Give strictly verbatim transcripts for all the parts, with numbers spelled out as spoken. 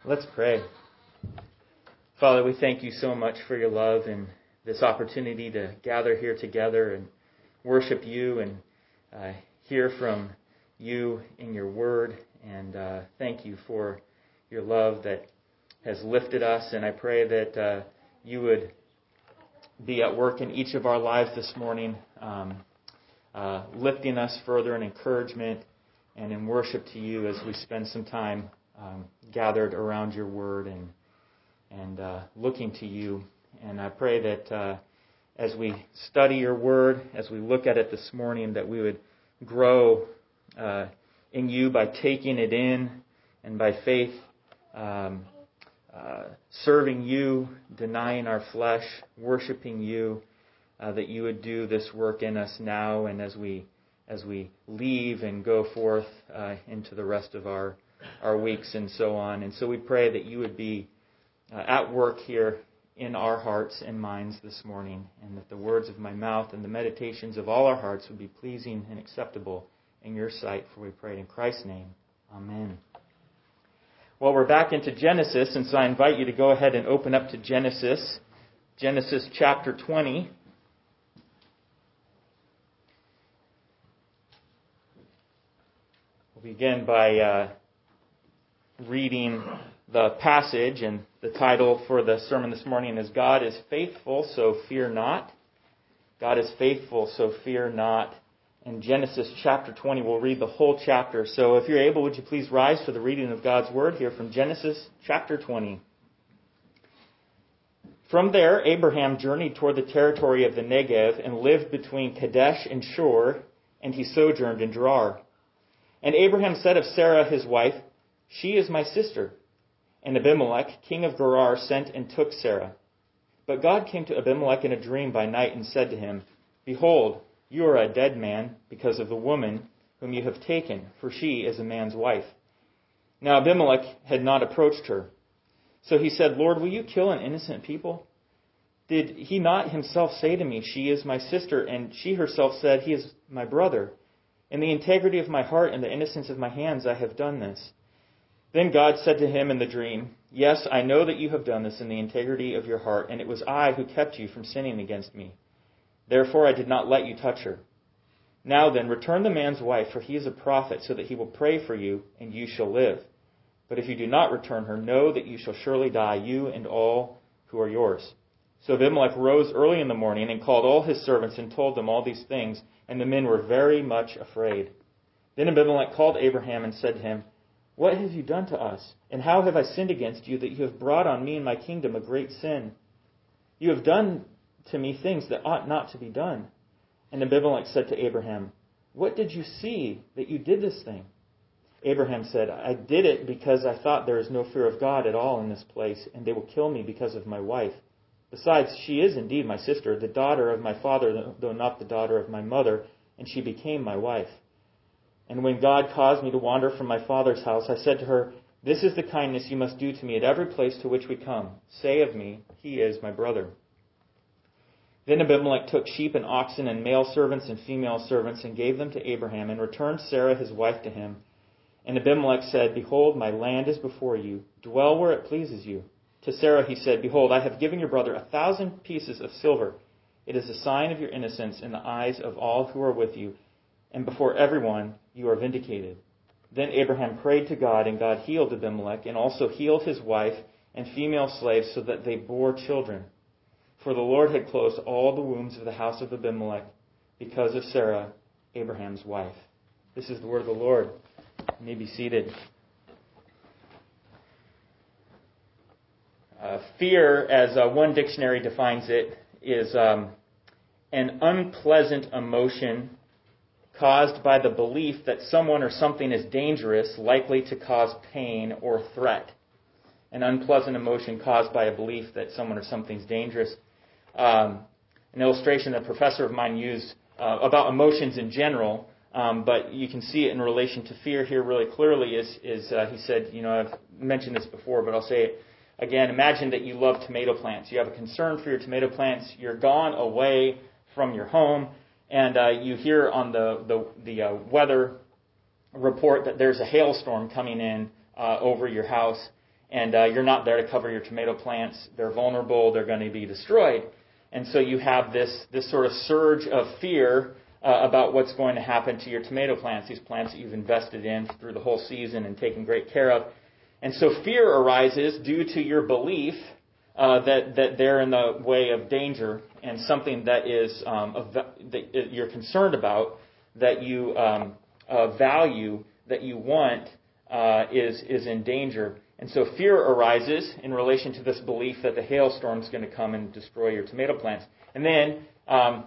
Let's pray. Father, we thank you so much for your love and this opportunity to gather here together and worship you and uh, hear from you in your word. And uh, thank you for your love that has lifted us. And I pray that uh, you would be at work in each of our lives this morning, um, uh, lifting us further in encouragement and in worship to you as we spend some time um, gathered around your word and and uh, looking to you. And I pray that uh, as we study your word, as we look at it this morning, that we would grow uh, in you by taking it in and by faith, um, uh, serving you, denying our flesh, worshiping you, uh, that you would do this work in us now and as we as we leave and go forth uh, into the rest of our, our weeks and so on. And so we pray that you would be uh, at work here in our hearts and minds this morning, and that the words of my mouth and the meditations of all our hearts would be pleasing and acceptable in your sight, for we pray in Christ's name. Amen. Well, we're back into Genesis, and so I invite you to go ahead and open up to Genesis, Genesis chapter twenty. We'll begin by uh, reading the passage, and the title for the sermon this morning is God is Faithful, So Fear Not. God is faithful, so fear not. In Genesis chapter twenty, we'll read the whole chapter. So if you're able, would you please rise for the reading of God's word here from Genesis chapter twenty. From there, Abraham journeyed toward the territory of the Negev and lived between Kadesh and Shur, and he sojourned in Gerar. And Abraham said of Sarah his wife, "She is my sister." And Abimelech, king of Gerar, sent and took Sarah. But God came to Abimelech in a dream by night and said to him, "Behold, you are a dead man because of the woman whom you have taken, for she is a man's wife." Now Abimelech had not approached her. So he said, "Lord, will you kill an innocent people? Did he not himself say to me, 'She is my sister,' and she herself said, 'He is my brother'? In the integrity of my heart and the innocence of my hands I have done this." Then God said to him in the dream, "Yes, I know that you have done this in the integrity of your heart, and it was I who kept you from sinning against me. Therefore I did not let you touch her. Now then, return the man's wife, for he is a prophet, so that he will pray for you, and you shall live. But if you do not return her, know that you shall surely die, you and all who are yours." So Abimelech rose early in the morning and called all his servants and told them all these things, and the men were very much afraid. Then Abimelech called Abraham and said to him, "What have you done to us? And how have I sinned against you that you have brought on me and my kingdom a great sin? You have done to me things that ought not to be done." And Abimelech said to Abraham, "What did you see that you did this thing?" Abraham said, "I did it because I thought there is no fear of God at all in this place, and they will kill me because of my wife. Besides, she is indeed my sister, the daughter of my father, though not the daughter of my mother, and she became my wife. And when God caused me to wander from my father's house, I said to her, 'This is the kindness you must do to me at every place to which we come. Say of me, he is my brother.' Then Abimelech took sheep and oxen and male servants and female servants and gave them to Abraham and returned Sarah his wife to him. And Abimelech said, 'Behold, my land is before you. Dwell where it pleases you.' To Sarah he said, 'Behold, I have given your brother a thousand pieces of silver. It is a sign of your innocence in the eyes of all who are with you, and before everyone you are vindicated.' Then Abraham prayed to God, and God healed Abimelech, and also healed his wife and female slaves, so that they bore children. For the Lord had closed all the wombs of the house of Abimelech because of Sarah, Abraham's wife." This is the word of the Lord. You may be seated. Uh, fear, as uh, one dictionary defines it, is um, an unpleasant emotion caused by the belief that someone or something is dangerous, likely to cause pain or threat. An unpleasant emotion caused by a belief that someone or something is dangerous. Um, an illustration that a professor of mine used uh, about emotions in general, um, but you can see it in relation to fear here really clearly, is, is uh, he said, you know, I've mentioned this before, but I'll say it again. Imagine that you love tomato plants. You have a concern for your tomato plants. You're gone away from your home, and uh, you hear on the, the, the uh, weather report that there's a hailstorm coming in uh, over your house. and uh, you're not there to cover your tomato plants. They're vulnerable. They're going to be destroyed. And so you have this this sort of surge of fear uh, about what's going to happen to your tomato plants, these plants that you've invested in through the whole season and taken great care of. And so fear arises due to your belief uh, that that they're in the way of danger and something that is um, a, that you're concerned about, that you um, uh, value, that you want uh, is is in danger. And so fear arises in relation to this belief that the hailstorm is going to come and destroy your tomato plants. And then um,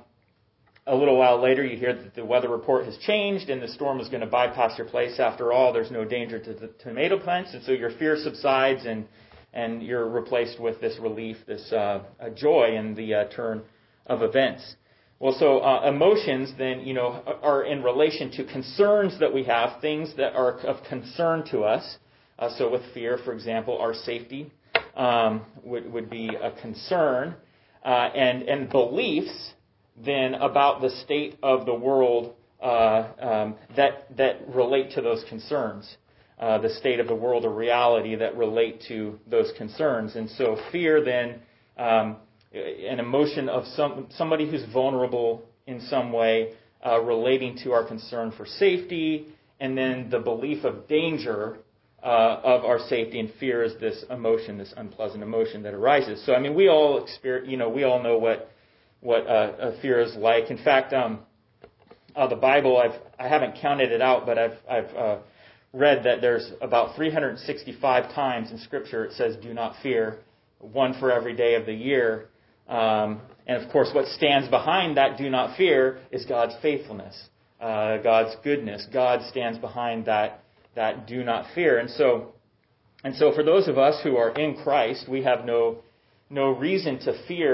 a little while later, you hear that the weather report has changed and the storm is going to bypass your place. After all, there's no danger to the tomato plants. And so your fear subsides, and and you're replaced with this relief, this uh, joy in the uh, turn of events. Well, so uh, emotions then, you know, are in relation to concerns that we have, things that are of concern to us. Uh, so with fear, for example, our safety um, would, would be a concern, uh, and, and beliefs then about the state of the world uh, um, that, that relate to those concerns, uh, the state of the world or reality that relate to those concerns. And so fear then, um, an emotion of some somebody who's vulnerable in some way uh, relating to our concern for safety, and then the belief of danger Uh, of our safety, and fear is this emotion, this unpleasant emotion that arises. So, I mean, we all experience, you know, we all know what what uh, a fear is like. In fact, um, uh, the Bible, I've I haven't counted it out, but I've I've uh, read that there's about three hundred sixty-five times in Scripture it says, "Do not fear," one for every day of the year. Um, and of course, what stands behind that "do not fear" is God's faithfulness, uh, God's goodness. God stands behind that. that do not fear. And so and so for those of us who are in Christ, we have no no reason to fear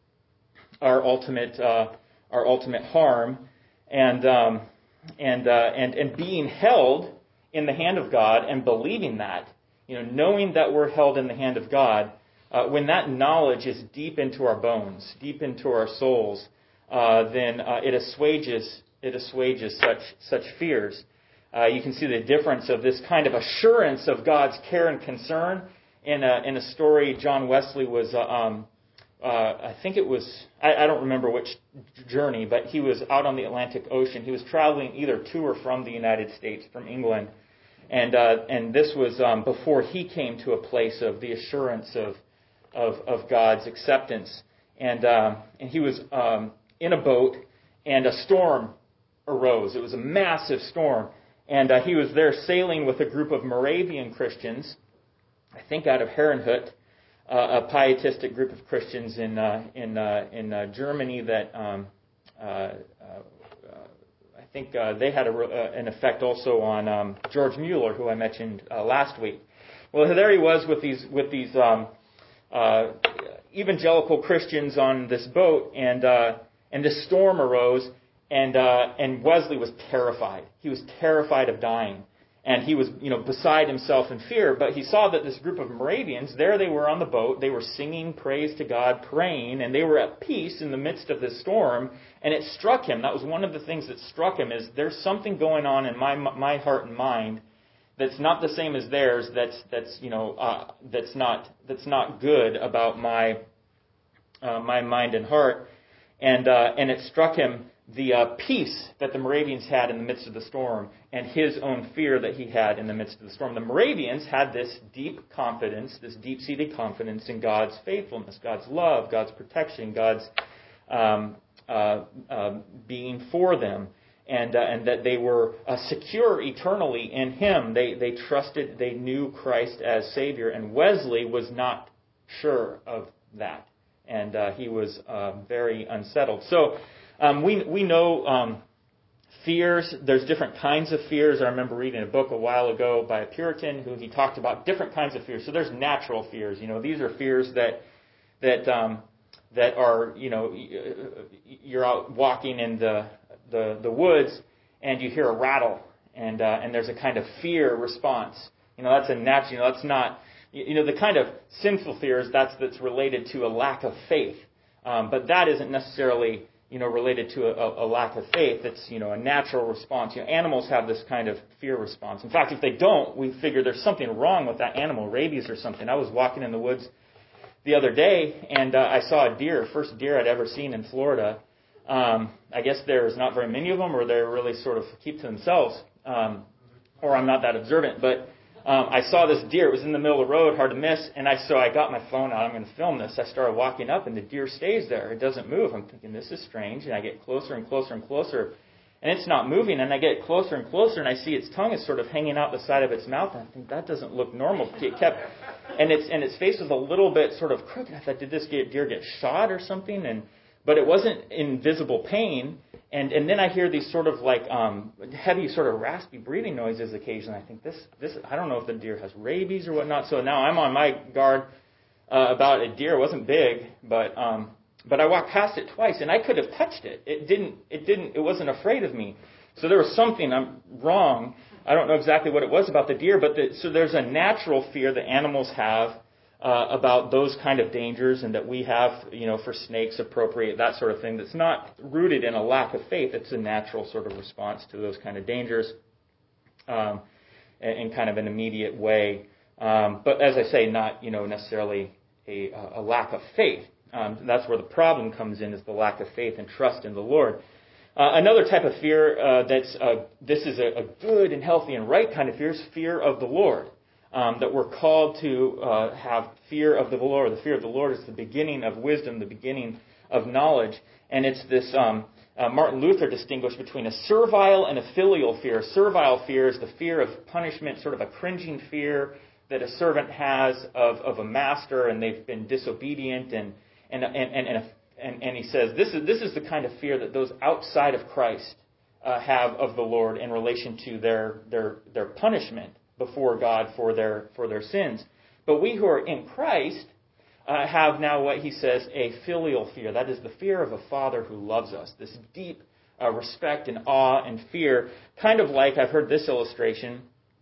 our ultimate uh, our ultimate harm, and um, and uh, and and being held in the hand of God and believing that, you know, knowing that we're held in the hand of God, uh, when that knowledge is deep into our bones, deep into our souls, uh, then uh, it assuages it assuages such such fears. Uh, you can see the difference of this kind of assurance of God's care and concern in a, in a story. John Wesley was, uh, um, uh, I think it was, I, I don't remember which journey, but he was out on the Atlantic Ocean. He was traveling either to or from the United States, from England. And uh, and this was um, before he came to a place of the assurance of of, of God's acceptance. And, um, and he was um, in a boat, and a storm arose. It was a massive storm. And uh, he was there sailing with a group of Moravian Christians, I think out of Herrnhut, uh, a pietistic group of Christians in uh, in uh, in uh, Germany that um, uh, uh, I think uh, they had a, uh, an effect also on um, George Mueller, who I mentioned uh, last week. Well, there he was with these with these um, uh, evangelical Christians on this boat, and uh, and this storm arose. And uh, and Wesley was terrified. He was terrified of dying, and he was, you know, beside himself in fear. But he saw that this group of Moravians, there they were on the boat. They were singing praise to God, praying, and they were at peace in the midst of this storm. And it struck him. That was one of the things that struck him: is there's something going on in my my heart and mind that's not the same as theirs. That's that's you know uh, that's not that's not good about my uh, my mind and heart. And uh, and it struck him the uh, peace that the Moravians had in the midst of the storm, and his own fear that he had in the midst of the storm. The Moravians had this deep confidence, this deep-seated confidence in God's faithfulness, God's love, God's protection, God's um, uh, uh, being for them, and uh, and that they were uh, secure eternally in Him. They they trusted, they knew Christ as Savior, and Wesley was not sure of that, and uh, he was uh, very unsettled. So. Um, we we know um, fears. There's different kinds of fears. I remember reading a book a while ago by a Puritan who he talked about different kinds of fears. So there's natural fears. You know, these are fears that that um, that are, you know, you're out walking in the the, the woods and you hear a rattle, and uh, and there's a kind of fear response. You know, that's a natural. You know, that's not. You know, the kind of sinful fears that's that's related to a lack of faith. Um, but that isn't necessarily you know, related to a, a lack of faith. It's, you know, a natural response. You know, animals have this kind of fear response. In fact, if they don't, we figure there's something wrong with that animal, rabies or something. I was walking in the woods the other day, and uh, I saw a deer, first deer I'd ever seen in Florida. Um, I guess there's not very many of them, or they're really sort of keep to themselves, um, or I'm not that observant. But um, I saw this deer. It was in the middle of the road, hard to miss. And I so I got my phone out. I'm going to film this. I started walking up, and the deer stays there. It doesn't move. I'm thinking, this is strange. And I get closer and closer and closer, and it's not moving. And I get closer and closer, and I see its tongue is sort of hanging out the side of its mouth. And I think that doesn't look normal. It kept, and its and its face was a little bit sort of crooked. I thought, did this deer get shot or something? And but it wasn't in visible pain. And and then I hear these sort of like um, heavy, sort of raspy breathing noises occasionally. I think this this I don't know if the deer has rabies or whatnot. So now I'm on my guard uh, about a deer. It wasn't big, but um, but I walked past it twice, and I could have touched it. It didn't. It didn't. It wasn't afraid of me. So there was something I'm wrong. I don't know exactly what it was about the deer, but the, so there's a natural fear that animals have uh, about those kind of dangers, and that we have, you know, for snakes, appropriate, that sort of thing. That's not rooted in a lack of faith. It's a natural sort of response to those kind of dangers, um, in, in kind of an immediate way. Um, but as I say, not, you know, necessarily a, a lack of faith. Um, that's where the problem comes in, is the lack of faith and trust in the Lord. Uh, another type of fear uh, that's uh, this is a, a good and healthy and right kind of fear is fear of the Lord. Um, that we're called to uh, have fear of the Lord. The fear of the Lord is the beginning of wisdom, the beginning of knowledge. And it's this, um, uh, Martin Luther distinguished between a servile and a filial fear. A servile fear is the fear of punishment, sort of a cringing fear that a servant has of, of a master, and they've been disobedient. And and and and, and, and, and he says this is this is the kind of fear that those outside of Christ uh, have of the Lord in relation to their their their punishment before God for their for their sins. But we who are in Christ uh, have now what he says, a filial fear. That is the fear of a father who loves us. This deep uh, respect and awe and fear. Kind of like, I've heard this illustration,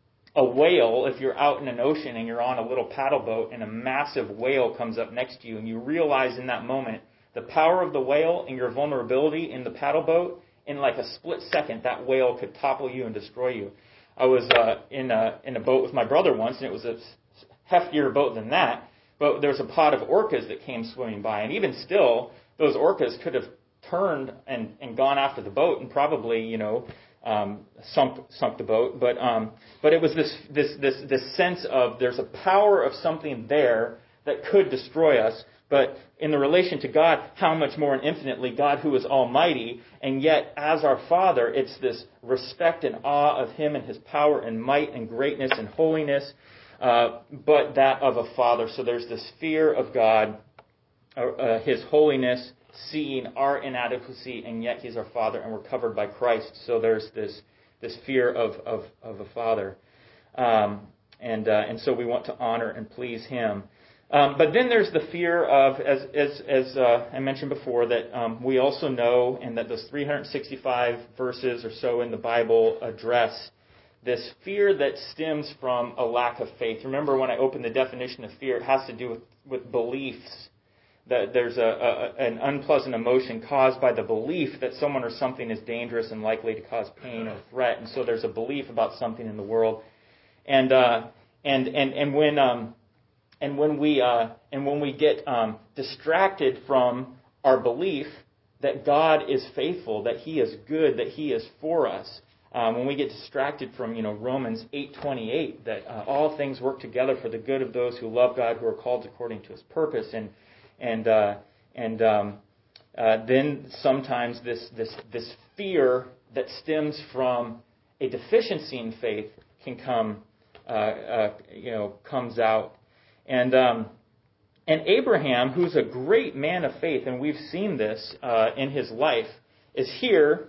a whale, if you're out in an ocean and you're on a little paddle boat and a massive whale comes up next to you, and you realize in that moment the power of the whale and your vulnerability in the paddle boat, in like a split second, that whale could topple you and destroy you. I was uh, in a in a boat with my brother once, and it was a heftier boat than that. But there was a pod of orcas that came swimming by, and even still, those orcas could have turned and, and gone after the boat, and probably, you know, um, sunk sunk the boat. But um, but it was this this this this sense of there's a power of something there that could destroy us. But in the relation to God, how much more and infinitely God, who is almighty, and yet as our Father, it's this respect and awe of Him and His power and might and greatness and holiness, uh, but that of a Father. So there's this fear of God, uh, uh, His holiness, seeing our inadequacy, and yet He's our Father, and we're covered by Christ. So there's this this fear of of, of a Father, um, and uh, and so we want to honor and please Him. Um, but then there's the fear of, as as, as uh, I mentioned before, that um, we also know, and that those three hundred sixty-five verses or so in the Bible address this fear that stems from a lack of faith. Remember when I opened the definition of fear, it has to do with, with beliefs. That there's a, a an unpleasant emotion caused by the belief that someone or something is dangerous and likely to cause pain or threat. And so there's a belief about something in the world. And uh, and and and when um, And when we uh, and when we get um, distracted from our belief that God is faithful, that He is good, that He is for us, um, when we get distracted from, you know, Romans eight twenty-eight, that uh, all things work together for the good of those who love God, who are called according to His purpose, and and uh, and um, uh, then sometimes this this this fear that stems from a deficiency in faith can come, uh, uh, you know, comes out. And um, and Abraham, who's a great man of faith, and we've seen this uh, in his life, is here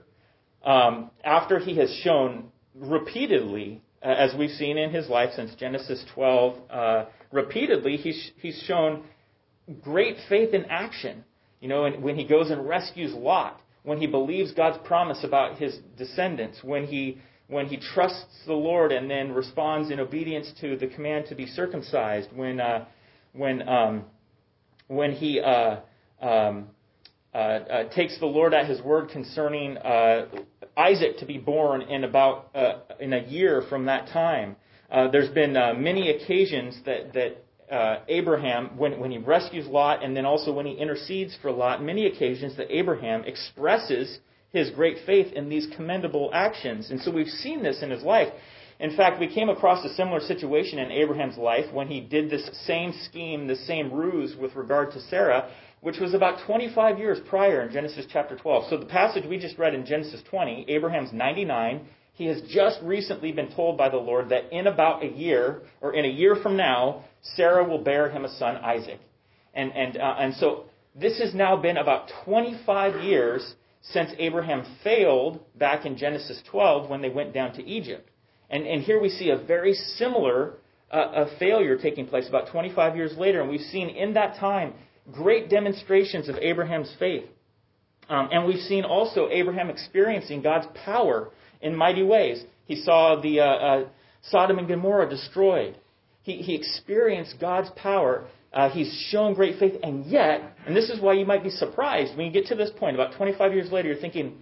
um, after he has shown repeatedly, uh, as we've seen in his life since Genesis twelve, uh, repeatedly he's he's shown great faith in action. You know, and when he goes and rescues Lot, when he believes God's promise about his descendants, when he when he trusts the Lord and then responds in obedience to the command to be circumcised, when uh, when um, when he uh, um, uh, uh, takes the Lord at his word concerning uh, Isaac to be born in about uh, in a year from that time. Uh, there's been uh, many occasions that that uh, Abraham, when when he rescues Lot, and then also when he intercedes for Lot, many occasions that Abraham expresses his great faith in these commendable actions. And so we've seen this in his life. In fact, we came across a similar situation in Abraham's life when he did this same scheme, the same ruse with regard to Sarah, which was about twenty-five years prior in Genesis chapter twelve. So the passage we just read in Genesis twenty, Abraham's ninety-nine. He has just recently been told by the Lord that in about a year, or in a year from now, Sarah will bear him a son, Isaac. And and uh, and so this has now been about twenty-five years since Abraham failed back in Genesis twelve when they went down to Egypt. And, and here we see a very similar uh, a failure taking place about twenty-five years later. And we've seen in that time great demonstrations of Abraham's faith. Um, and we've seen also Abraham experiencing God's power in mighty ways. He saw the uh, uh, Sodom and Gomorrah destroyed. He, he experienced God's power. Uh, he's shown great faith. And yet, and this is why you might be surprised, when you get to this point, about twenty-five years later, you're thinking,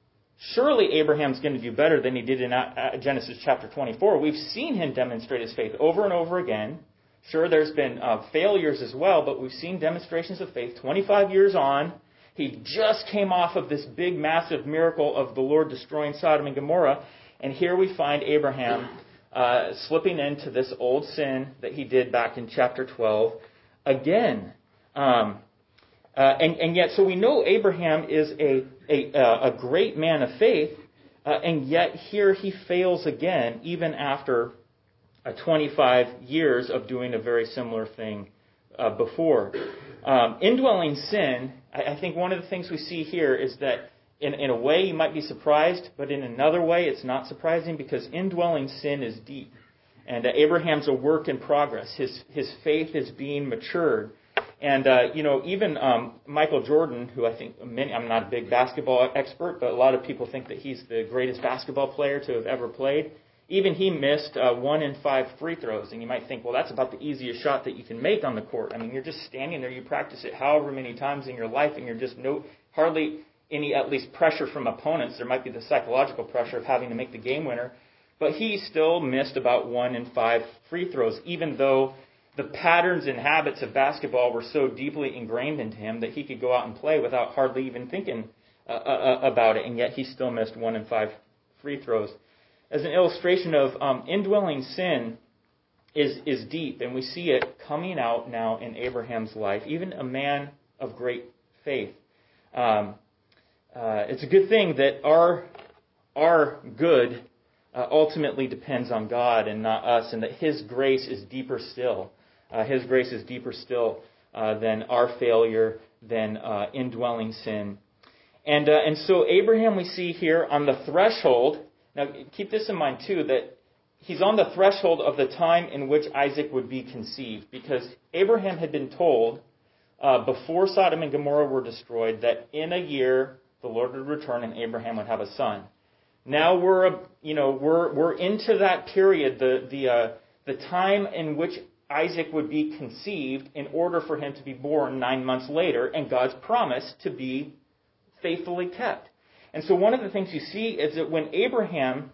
surely Abraham's going to do better than he did in uh, Genesis chapter twenty-four. We've seen him demonstrate his faith over and over again. Sure, there's been uh, failures as well, but we've seen demonstrations of faith. twenty-five years on, he just came off of this big, massive miracle of the Lord destroying Sodom and Gomorrah. And here we find Abraham uh, slipping into this old sin that he did back in chapter twelve again. Um, uh, and, and yet, so we know Abraham is a, a, a great man of faith, uh, and yet here he fails again, even after uh, twenty-five years of doing a very similar thing uh, before. Um, indwelling sin, I, I think one of the things we see here is that in, in a way you might be surprised, but in another way it's not surprising, because indwelling sin is deep. And uh, Abraham's a work in progress. His his faith is being matured. And, uh, you know, even um, Michael Jordan, who I think, many, I'm not a big basketball expert, but a lot of people think that he's the greatest basketball player to have ever played. Even he missed uh, one in five free throws. And you might think, well, that's about the easiest shot that you can make on the court. I mean, you're just standing there. You practice it however many times in your life, and you're just no hardly any, at least, pressure from opponents. There might be the psychological pressure of having to make the game winner. But he still missed about one in five free throws, even though the patterns and habits of basketball were so deeply ingrained into him that he could go out and play without hardly even thinking uh, uh, about it, and yet he still missed one in five free throws. As an illustration of um, indwelling sin is is deep, and we see it coming out now in Abraham's life, even a man of great faith. Um, uh, it's a good thing that our our good uh, ultimately depends on God and not us, and that His grace is deeper still. Uh, His grace is deeper still uh, than our failure, than uh, indwelling sin. And uh, and so Abraham, we see here on the threshold. Now keep this in mind too, that he's on the threshold of the time in which Isaac would be conceived, because Abraham had been told uh, before Sodom and Gomorrah were destroyed that in a year the Lord would return and Abraham would have a son. Now we're you know we're we're into that period, the the uh, the time in which Isaac would be conceived in order for him to be born nine months later, and God's promise to be faithfully kept. And so one of the things you see is that when Abraham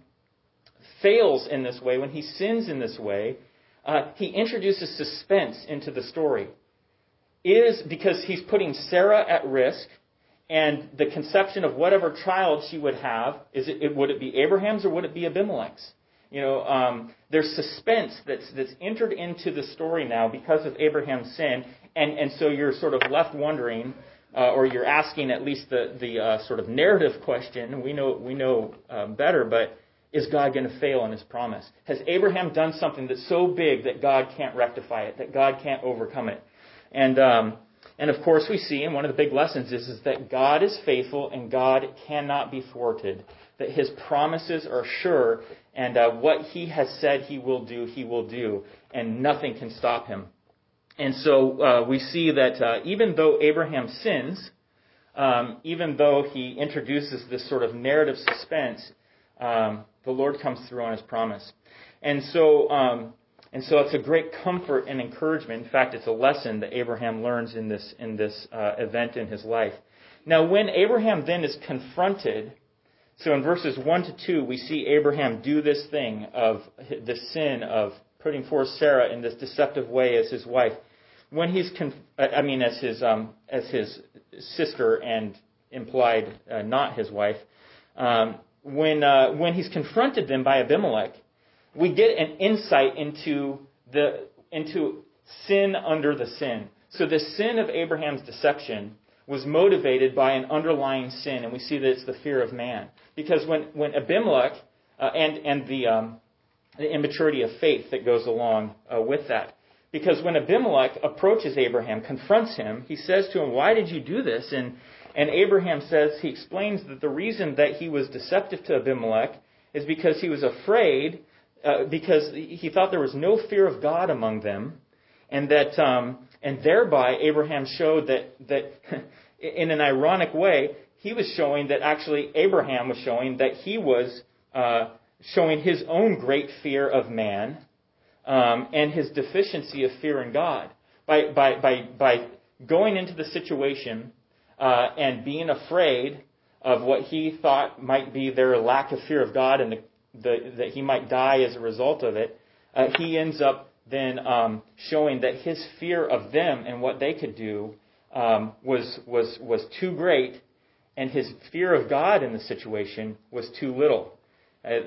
fails in this way, when he sins in this way, uh, he introduces suspense into the story. It is because he's putting Sarah at risk, and the conception of whatever child she would have, is it, would it be Abraham's or would it be Abimelech's? You know, um, there's suspense that's that's entered into the story now because of Abraham's sin, and, and so you're sort of left wondering, uh, or you're asking at least the the uh, sort of narrative question. We know we know um, better, but is God going to fail in His promise? Has Abraham done something that's so big that God can't rectify it, that God can't overcome it? And um, and of course we see, and one of the big lessons is is that God is faithful and God cannot be thwarted. That His promises are sure, and uh, what He has said He will do, He will do, and nothing can stop Him. And so uh, we see that uh, even though Abraham sins, um, even though he introduces this sort of narrative suspense, um, the Lord comes through on His promise. And so, um, and so it's a great comfort and encouragement. In fact, it's a lesson that Abraham learns in this in this uh, event in his life. Now, when Abraham then is confronted, so in verses one to two, we see Abraham do this thing of the sin of putting forth Sarah in this deceptive way as his wife. When he's, conf- I mean, as his um, as his sister and implied uh, not his wife, um, when uh, when he's confronted then by Abimelech, we get an insight into the into sin under the sin. So the sin of Abraham's deception was motivated by an underlying sin, and we see that it's the fear of man. Because when when Abimelech uh, and and the um, the immaturity of faith that goes along uh, with that. Because when Abimelech approaches Abraham, confronts him, he says to him, "Why did you do this?" And and Abraham says, he explains that the reason that he was deceptive to Abimelech is because he was afraid, uh, because he thought there was no fear of God among them, and that um, and thereby Abraham showed that that in an ironic way he was showing that actually Abraham was showing that he was uh, showing his own great fear of man. Um, and his deficiency of fear in God by by by by going into the situation uh, and being afraid of what he thought might be their lack of fear of God and the, the, that he might die as a result of it. Uh, he ends up then um, showing that his fear of them and what they could do um, was was was too great, and his fear of God in the situation was too little. Uh,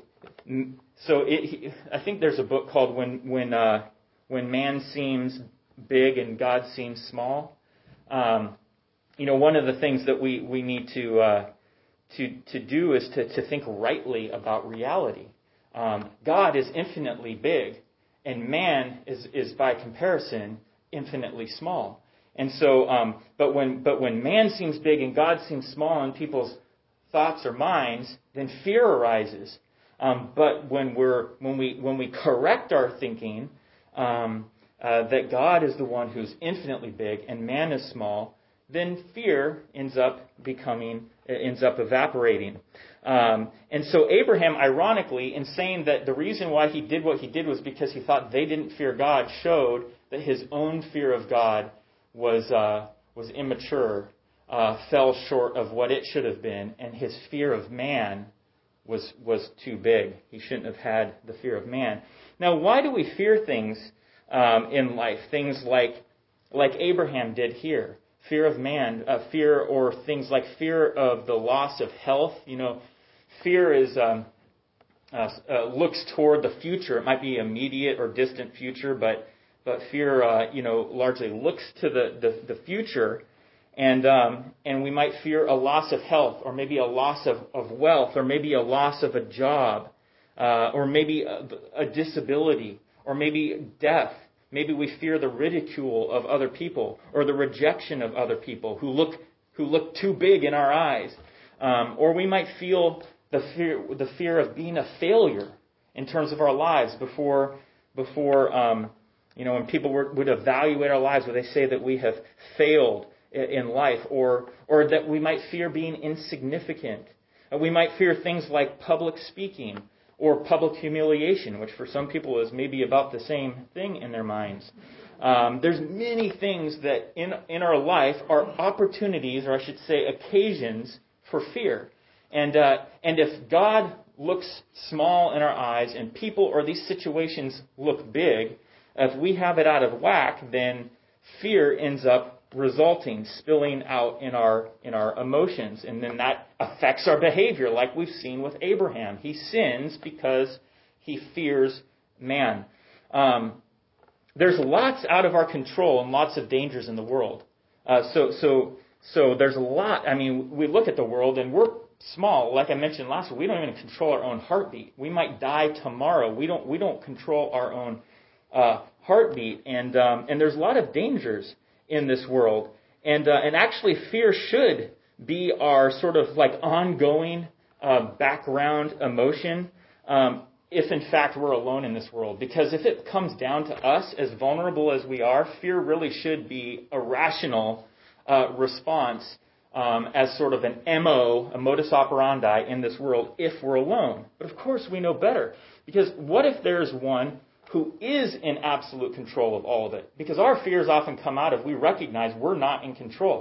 so it, I think there's a book called When When uh, When Man Seems Big and God Seems Small. Um, you know, one of the things that we, we need to uh, to to do is to, to think rightly about reality. Um, God is infinitely big, and man is is by comparison infinitely small. And so, um, but when but when man seems big and God seems small in people's thoughts or minds, then fear arises. Um, but when we're when we when we correct our thinking um, uh, that God is the one who's infinitely big and man is small, then fear ends up becoming ends up evaporating. Um, and so Abraham, ironically, in saying that the reason why he did what he did was because he thought they didn't fear God, showed that his own fear of God was uh, was immature. Uh, fell short of what it should have been, and his fear of man was was too big. He shouldn't have had the fear of man. Now, why do we fear things um, in life? Things like like Abraham did here. Fear of man, uh, fear or things like fear of the loss of health. You know, fear is um, uh, uh, looks toward the future. It might be immediate or distant future, but but fear, uh, you know, largely looks to the the, the future. And um, and we might fear a loss of health, or maybe a loss of, of wealth, or maybe a loss of a job, uh, or maybe a, a disability, or maybe death. Maybe we fear the ridicule of other people, or the rejection of other people who look who look too big in our eyes. Um, or we might feel the fear the fear of being a failure in terms of our lives before before um, you know when people were, would evaluate our lives, would they say that we have failed in life, or or that we might fear being insignificant. Uh, we might fear things like public speaking or public humiliation, which for some people is maybe about the same thing in their minds. Um, there's many things that in in our life are opportunities, or I should say occasions, for fear. And uh, and if God looks small in our eyes and people or these situations look big, if we have it out of whack, then fear ends up resulting, spilling out in our in our emotions, and then that affects our behavior, like we've seen with Abraham. He sins because he fears man. Um, there's lots out of our control and lots of dangers in the world. Uh, so so so there's a lot. I mean, we look at the world and we're small. Like I mentioned last week, we don't even control our own heartbeat. We might die tomorrow. We don't we don't control our own uh, heartbeat, and um, and there's a lot of dangers in this world. And uh, and actually fear should be our sort of like ongoing uh, background emotion um, if in fact we're alone in this world. Because if it comes down to us, as vulnerable as we are, fear really should be a rational uh, response um, as sort of an M O, a modus operandi in this world if we're alone. But of course we know better. Because what if there's one who is in absolute control of all of it? Because our fears often come out of we recognize we're not in control.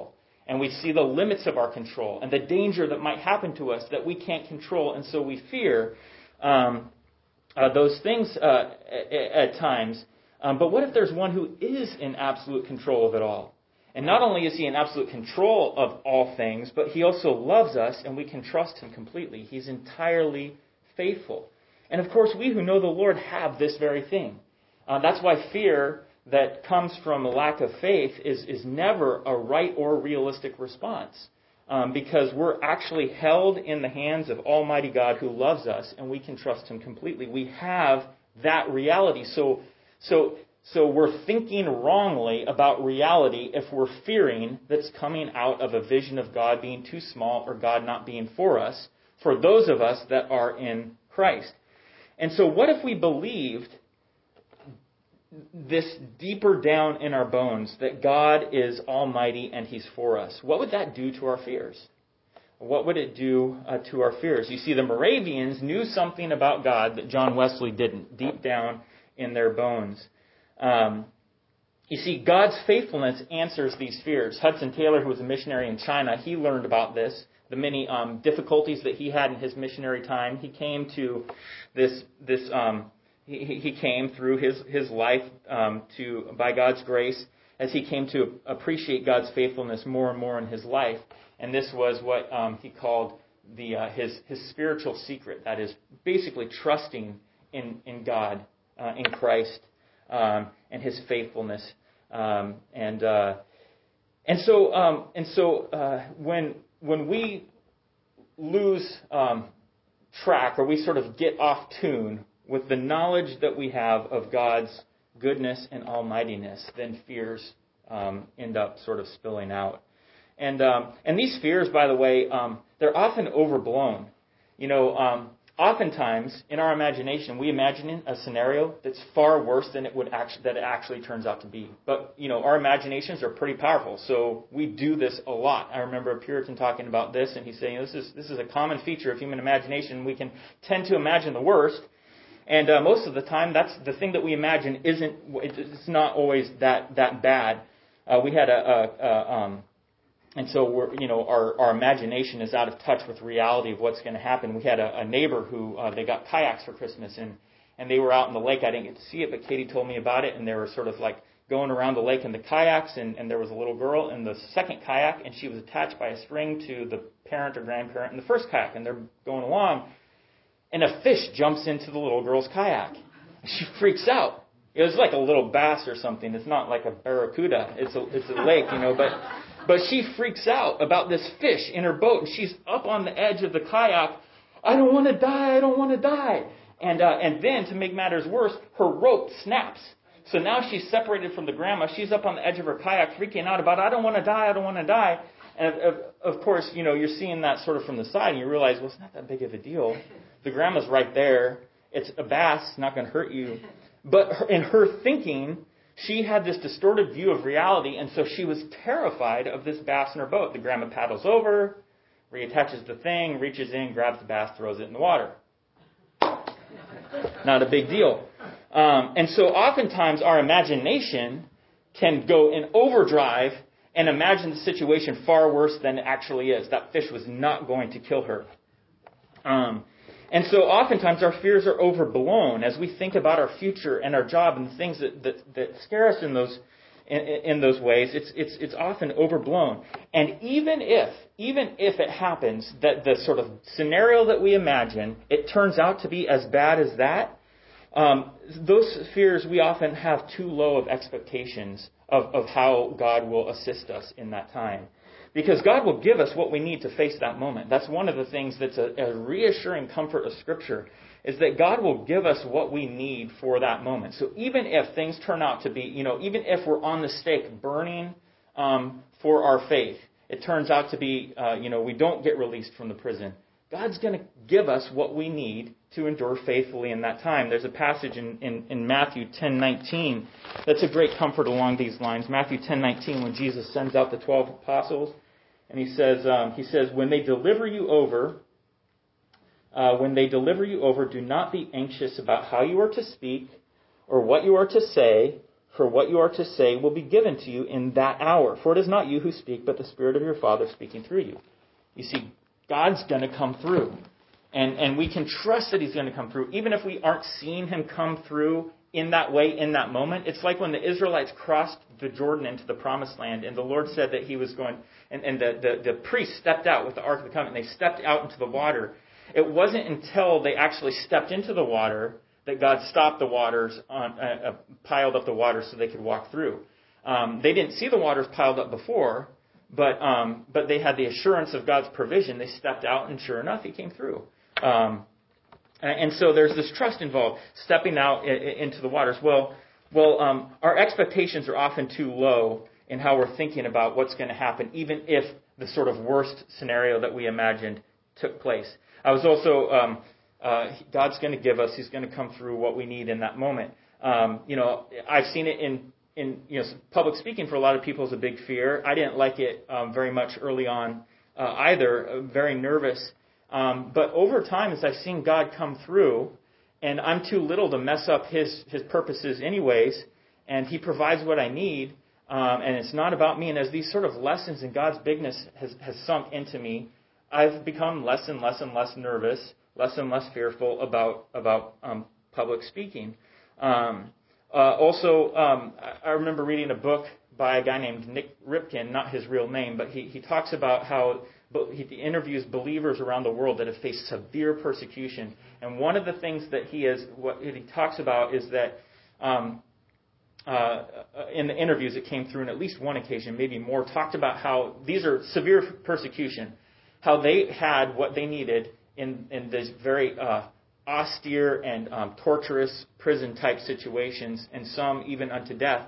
And we see the limits of our control and the danger that might happen to us that we can't control. And so we fear um, uh, those things uh, at, at times. Um, but what if there's one who is in absolute control of it all? And not only is he in absolute control of all things, but he also loves us and we can trust him completely. He's entirely faithful. And of course, we who know the Lord have this very thing. Uh, that's why fear that comes from a lack of faith is, is never a right or realistic response. Um, because we're actually held in the hands of Almighty God who loves us and we can trust him completely. We have that reality. So, so, so we're thinking wrongly about reality if we're fearing that's coming out of a vision of God being too small or God not being for us, for those of us that are in Christ. And so what if we believed this deeper down in our bones that God is almighty and he's for us? What would that do to our fears? What would it do uh, to our fears? You see, the Moravians knew something about God that John Wesley didn't, deep down in their bones. Um, you see, God's faithfulness answers these fears. Hudson Taylor, who was a missionary in China, he learned about this, the many um, difficulties that he had in his missionary time. He came to this, this um, he, he came through his, his life um, to, by God's grace, as he came to appreciate God's faithfulness more and more in his life. And this was what um, he called the uh, his his spiritual secret. That is basically trusting in in God, uh, in Christ, um, and his faithfulness. Um, and uh, and so um, and so uh, when when we lose um, track, or we sort of get off tune with the knowledge that we have of God's goodness and almightiness, then fears um, end up sort of spilling out. And um, and these fears, by the way, um, they're often overblown. You know, um, oftentimes in our imagination, we imagine a scenario that's far worse than it would actually that it actually turns out to be. But you know, our imaginations are pretty powerful, so we do this a lot. I remember a Puritan talking about this, and he's saying this is this is a common feature of human imagination. We can tend to imagine the worst, and uh, most of the time, that's the thing that we imagine isn't. It's not always that that bad. Uh, we had a. a, a um, And so we're, you know, our, our imagination is out of touch with reality of what's going to happen. We had a, a neighbor who uh, they got kayaks for Christmas, and, and they were out in the lake. I didn't get to see it, but Katie told me about it. And they were sort of like going around the lake in the kayaks, and, and there was a little girl in the second kayak, and she was attached by a string to the parent or grandparent in the first kayak, and they're going along, and a fish jumps into the little girl's kayak. She freaks out. It was like a little bass or something. It's not like a barracuda. It's a it's a lake, you know, but. But she freaks out about this fish in her boat, and she's up on the edge of the kayak. I don't want to die. I don't want to die. And uh, and then, to make matters worse, her rope snaps. So now she's separated from the grandma. She's up on the edge of her kayak, freaking out about, I don't want to die. I don't want to die. And of, of course, you know, you're seeing that sort of from the side, and you realize, well, it's not that big of a deal. The grandma's right there. It's a bass. It's not going to hurt you. But her, in her thinking, she had this distorted view of reality, and so she was terrified of this bass in her boat. The grandma paddles over, reattaches the thing, reaches in, grabs the bass, throws it in the water. Not a big deal. Um, and so oftentimes our imagination can go in overdrive and imagine the situation far worse than it actually is. That fish was not going to kill her. Um And so oftentimes our fears are overblown as we think about our future and our job and the things that, that, that scare us in those in, in those ways. It's it's it's often overblown. And even if even if it happens that the sort of scenario that we imagine, it turns out to be as bad as that, um, those fears, we often have too low of expectations of, of how God will assist us in that time. Because God will give us what we need to face that moment. That's one of the things that's a, a reassuring comfort of Scripture, is that God will give us what we need for that moment. So even if things turn out to be, you know, even if we're on the stake burning um, for our faith, it turns out to be, uh, you know, we don't get released from the prison, God's going to give us what we need to endure faithfully in that time. There's a passage in, in, in Matthew ten nineteen that's a great comfort along these lines. Matthew ten nineteen, when Jesus sends out the twelve apostles, and he says, um, he says, when they deliver you over, uh, when they deliver you over, do not be anxious about how you are to speak or what you are to say, for what you are to say will be given to you in that hour. For it is not you who speak, but the Spirit of your Father speaking through you. You see, God's going to come through. And, and we can trust that he's going to come through. Even if we aren't seeing him come through in that way, in that moment. It's like when the Israelites crossed the Jordan into the Promised Land, and the Lord said that he was going, and, and the, the, the priest stepped out with the Ark of the Covenant, and they stepped out into the water. It wasn't until they actually stepped into the water that God stopped the waters, on, uh, uh, piled up the waters so they could walk through. Um, they didn't see the waters piled up before, but um, but they had the assurance of God's provision. They stepped out, and sure enough, he came through. Um, and so there's this trust involved, stepping out into the waters. Well, well, um, our expectations are often too low in how we're thinking about what's going to happen, even if the sort of worst scenario that we imagined took place. I was also, um, uh, God's going to give us, he's going to come through what we need in that moment. Um, you know, I've seen it in, in, you know, public speaking for a lot of people is a big fear. I didn't like it um, very much early on uh, either, uh, very nervous. Um, but over time, as I've seen God come through, and I'm too little to mess up his, his purposes anyways, and he provides what I need, um, and it's not about me. And as these sort of lessons in God's bigness has, has sunk into me, I've become less and less and less nervous, less and less fearful about, about um, public speaking. Um, uh, also, um, I remember reading a book by a guy named Nick Ripken, not his real name, but he, he talks about how he interviews believers around the world that have faced severe persecution. And one of the things that he is, what he talks about is that um, uh, in the interviews it came through on at least one occasion, maybe more, talked about how these are severe persecution, how they had what they needed in, in these very uh, austere and um, torturous prison-type situations, and some even unto death.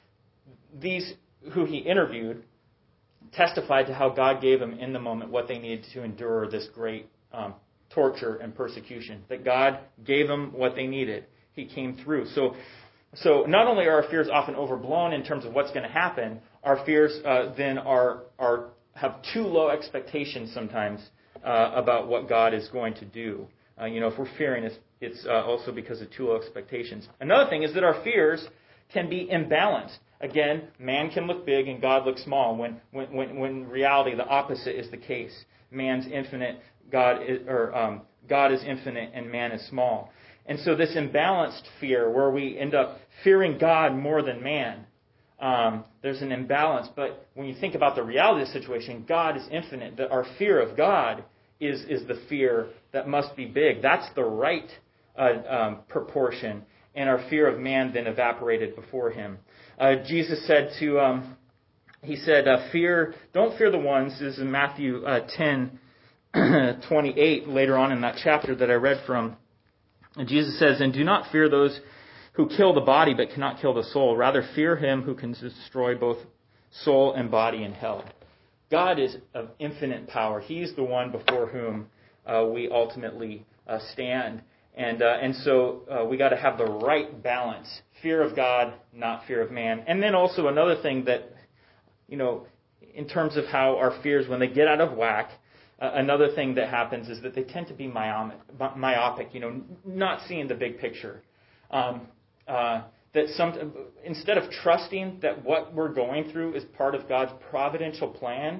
These who he interviewed testified to how God gave them in the moment what they needed to endure this great um, torture and persecution. That God gave them what they needed. He came through. So, so not only are our fears often overblown in terms of what's going to happen, our fears uh, then are are have too low expectations sometimes uh, about what God is going to do. Uh, you know, if we're fearing, it's, it's uh, also because of too low expectations. Another thing is that our fears can be imbalanced. Again, man can look big and God looks small, when when when, when in reality the opposite is the case. Man's infinite, God is, or um, God is infinite and man is small. And so this imbalanced fear, where we end up fearing God more than man, um, there's an imbalance. But when you think about the reality of the situation, God is infinite. That our fear of God is is the fear that must be big. That's the right uh, um, proportion. And our fear of man then evaporated before him. Uh, Jesus said to, um, he said, uh, fear, don't fear the ones, this is in Matthew uh, ten twenty-eight, later on in that chapter that I read from. And Jesus says, and do not fear those who kill the body but cannot kill the soul. Rather fear him who can destroy both soul and body in hell. God is of infinite power. He's the one before whom uh, we ultimately uh, stand. And uh, and so uh, we got to have the right balance. Fear of God, not fear of man. And then also another thing that, you know, in terms of how our fears, when they get out of whack, uh, another thing that happens is that they tend to be myopic, myopic you know, not seeing the big picture. Um, uh, that some instead of trusting that what we're going through is part of God's providential plan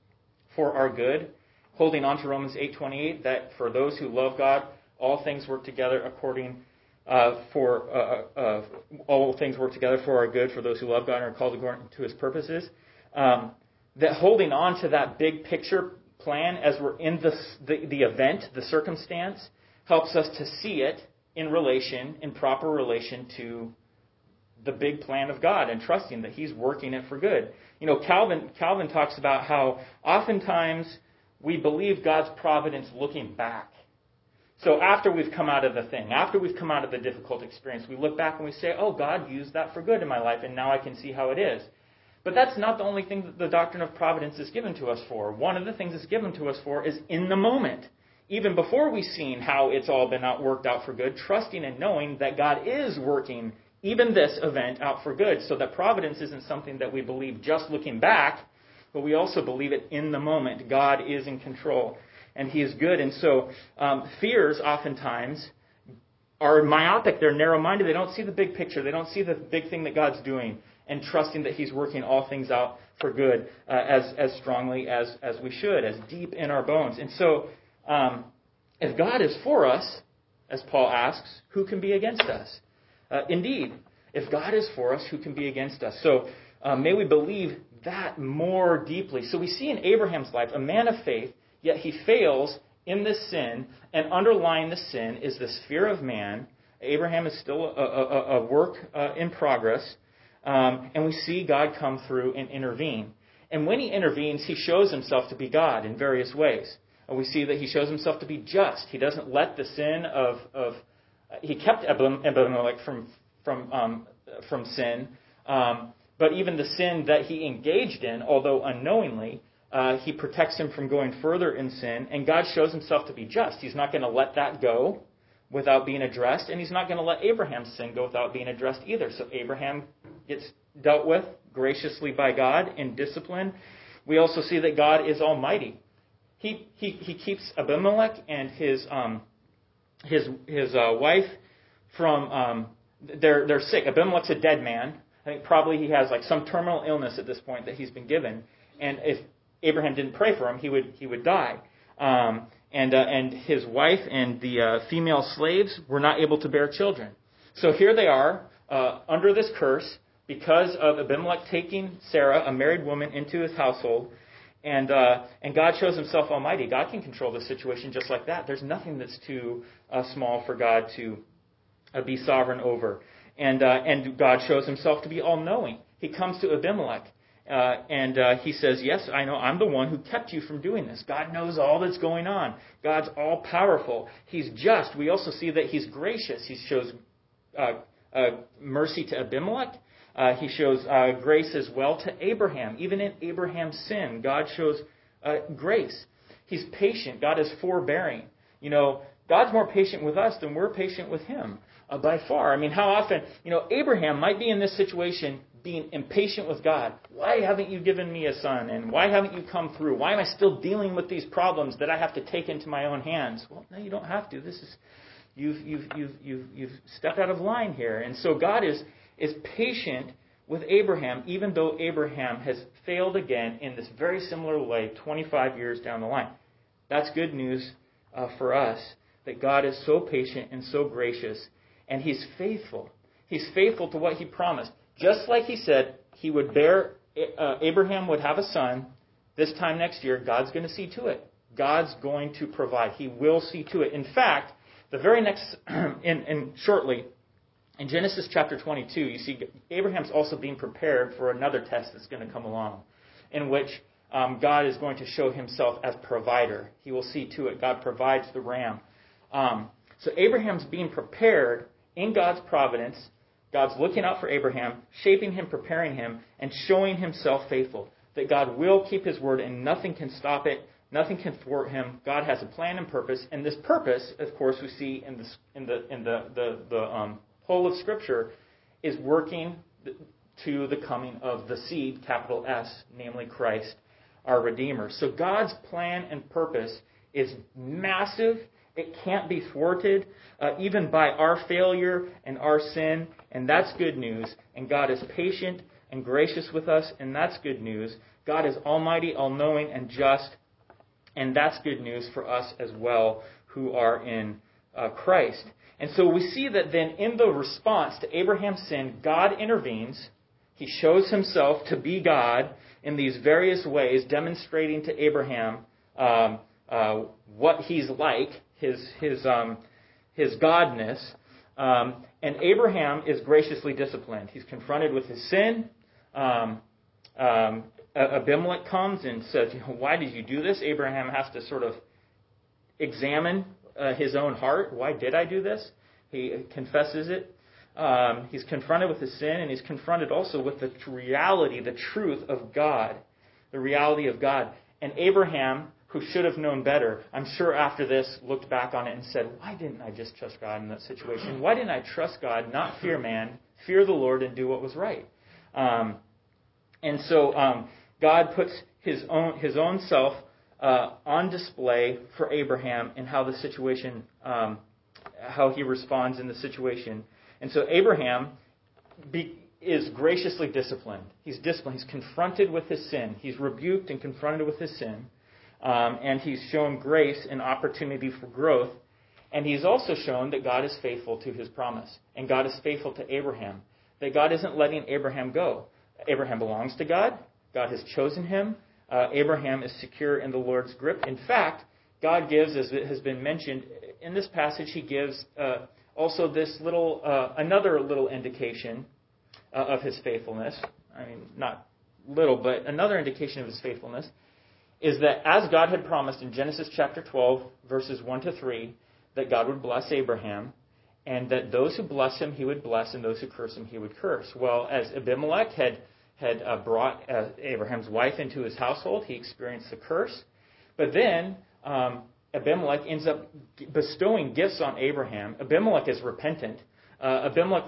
for our good, holding on to Romans eight twenty-eight, that for those who love God, all things work together according uh, for uh, uh, all things work together for our good for those who love God and are called according to His purposes. Um, that holding on to that big picture plan as we're in the, the the event, the circumstance, helps us to see it in relation, in proper relation to the big plan of God, and trusting that He's working it for good. You know, Calvin Calvin talks about how oftentimes we believe God's providence looking back. So after we've come out of the thing, after we've come out of the difficult experience, we look back and we say, oh, God used that for good in my life, and now I can see how it is. But that's not the only thing that the doctrine of providence is given to us for. One of the things it's given to us for is in the moment. Even before we've seen how it's all been out, worked out for good, trusting and knowing that God is working even this event out for good, so that providence isn't something that we believe just looking back, but we also believe it in the moment. God is in control, and He is good. And so um, fears oftentimes are myopic. They're narrow-minded. They don't see the big picture. They don't see the big thing that God's doing and trusting that he's working all things out for good uh, as, as strongly as, as we should, as deep in our bones. And so um, if God is for us, as Paul asks, who can be against us? Uh, indeed, if God is for us, who can be against us? So uh, may we believe that more deeply. So we see in Abraham's life a man of faith, yet he fails in this sin, and underlying the sin is this fear of man. Abraham is still a, a, a work uh, in progress, um, and we see God come through and intervene. And when he intervenes, he shows himself to be God in various ways. Uh, we see that he shows himself to be just. He doesn't let the sin of, of uh, he kept Abimelech from from um, from sin, um, but even the sin that he engaged in, although unknowingly, Uh, he protects him from going further in sin, and God shows himself to be just. He's not going to let that go without being addressed, and he's not going to let Abraham's sin go without being addressed either. So Abraham gets dealt with graciously by God in discipline. We also see that God is almighty. He he, he keeps Abimelech and his um, his his uh, wife from um, they're they're sick. Abimelech's a dead man. I think probably he has like some terminal illness at this point that he's been given, and if Abraham didn't pray for him, he would he would die. Um, and uh, and his wife and the uh, female slaves were not able to bear children. So here they are uh, under this curse because of Abimelech taking Sarah, a married woman, into his household. And uh, and God shows himself almighty. God can control the situation just like that. There's nothing that's too uh, small for God to uh, be sovereign over. And uh, and God shows himself to be all-knowing. He comes to Abimelech. Uh, and uh, he says, yes, I know, I'm the one who kept you from doing this. God knows all that's going on. God's all-powerful. He's just. We also see that he's gracious. He shows uh, uh, mercy to Abimelech. Uh, he shows uh, grace as well to Abraham. Even in Abraham's sin, God shows uh, grace. He's patient. God is forbearing. You know, God's more patient with us than we're patient with him uh, by far. I mean, how often, you know, Abraham might be in this situation being impatient with God. Why haven't you given me a son? And why haven't you come through? Why am I still dealing with these problems that I have to take into my own hands? Well, no, you don't have to. This is you've you've you've you've you've stepped out of line here. And so God is is patient with Abraham, even though Abraham has failed again in this very similar way twenty-five years down the line. That's good news uh, for us, that God is so patient and so gracious, and he's faithful. He's faithful to what he promised. Just like he said he would bear, uh, Abraham would have a son this time next year, God's going to see to it. God's going to provide. He will see to it. In fact, the very next, in, in shortly, in Genesis chapter twenty-two, you see Abraham's also being prepared for another test that's going to come along, in which um, God is going to show himself as provider. He will see to it. God provides the ram. Um, so Abraham's being prepared in God's providence. God's looking out for Abraham, shaping him, preparing him, and showing himself faithful. That God will keep his word and nothing can stop it. Nothing can thwart him. God has a plan and purpose. And this purpose, of course, we see in, this, in the in the, the, the um, whole of Scripture, is working to the coming of the seed, capital S, namely Christ, our Redeemer. So God's plan and purpose is massive. It can't be thwarted, uh, even by our failure and our sin, and that's good news. And God is patient and gracious with us, and that's good news. God is almighty, all-knowing, and just, and that's good news for us as well, who are in uh, Christ. And so we see that then in the response to Abraham's sin, God intervenes. He shows himself to be God in these various ways, demonstrating to Abraham um, uh, what he's like, his his um, his godness, um, and Abraham is graciously disciplined. He's confronted with his sin. Um, um, Abimelech comes and says, you know, "Why did you do this?" Abraham has to sort of examine uh, his own heart. Why did I do this? He confesses it. Um, he's confronted with his sin, and he's confronted also with the reality, the truth of God, the reality of God. And Abraham, who should have known better, I'm sure after this looked back on it and said, why didn't I just trust God in that situation? Why didn't I trust God, not fear man, fear the Lord, and do what was right? Um, and so um, God puts his own his own self uh, on display for Abraham and how the situation um, how he responds in the situation. And so Abraham be, is graciously disciplined. He's disciplined. He's confronted with his sin. He's rebuked and confronted with his sin. Um, and he's shown grace and opportunity for growth. And he's also shown that God is faithful to his promise. And God is faithful to Abraham. That God isn't letting Abraham go. Abraham belongs to God. God has chosen him. Uh, Abraham is secure in the Lord's grip. In fact, God gives, as it has been mentioned in this passage, he gives uh, also this little, uh, another little indication uh, of his faithfulness. I mean, not little, but another indication of his faithfulness is that as God had promised in Genesis chapter twelve, verses one to three, that God would bless Abraham, and that those who bless him he would bless, and those who curse him he would curse. Well, as Abimelech had had uh, brought uh, Abraham's wife into his household, he experienced the curse. But then um, Abimelech ends up bestowing gifts on Abraham. Abimelech is repentant. Uh, Abimelech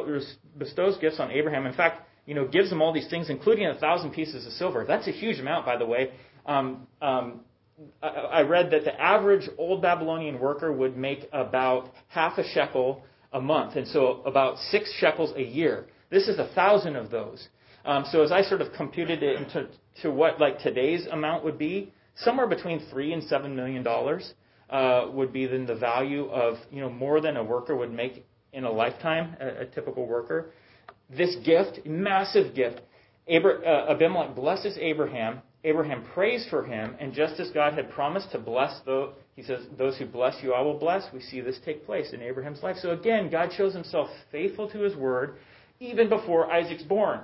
bestows gifts on Abraham. In fact, you know, gives him all these things, including a thousand pieces of silver. That's a huge amount, by the way. Um, um, I, I read that the average old Babylonian worker would make about half a shekel a month, and so about six shekels a year. This is a thousand of those. Um, so as I sort of computed it into to what like today's amount would be, somewhere between three and seven million dollars uh, would be then the value of you know more than a worker would make in a lifetime, a, a typical worker. This gift, massive gift. Abra- uh, Abimelech blesses Abraham. Abraham prays for him, and just as God had promised to bless those, he says, "Those who bless you, I will bless." We see this take place in Abraham's life. So again, God shows himself faithful to his word, even before Isaac's born.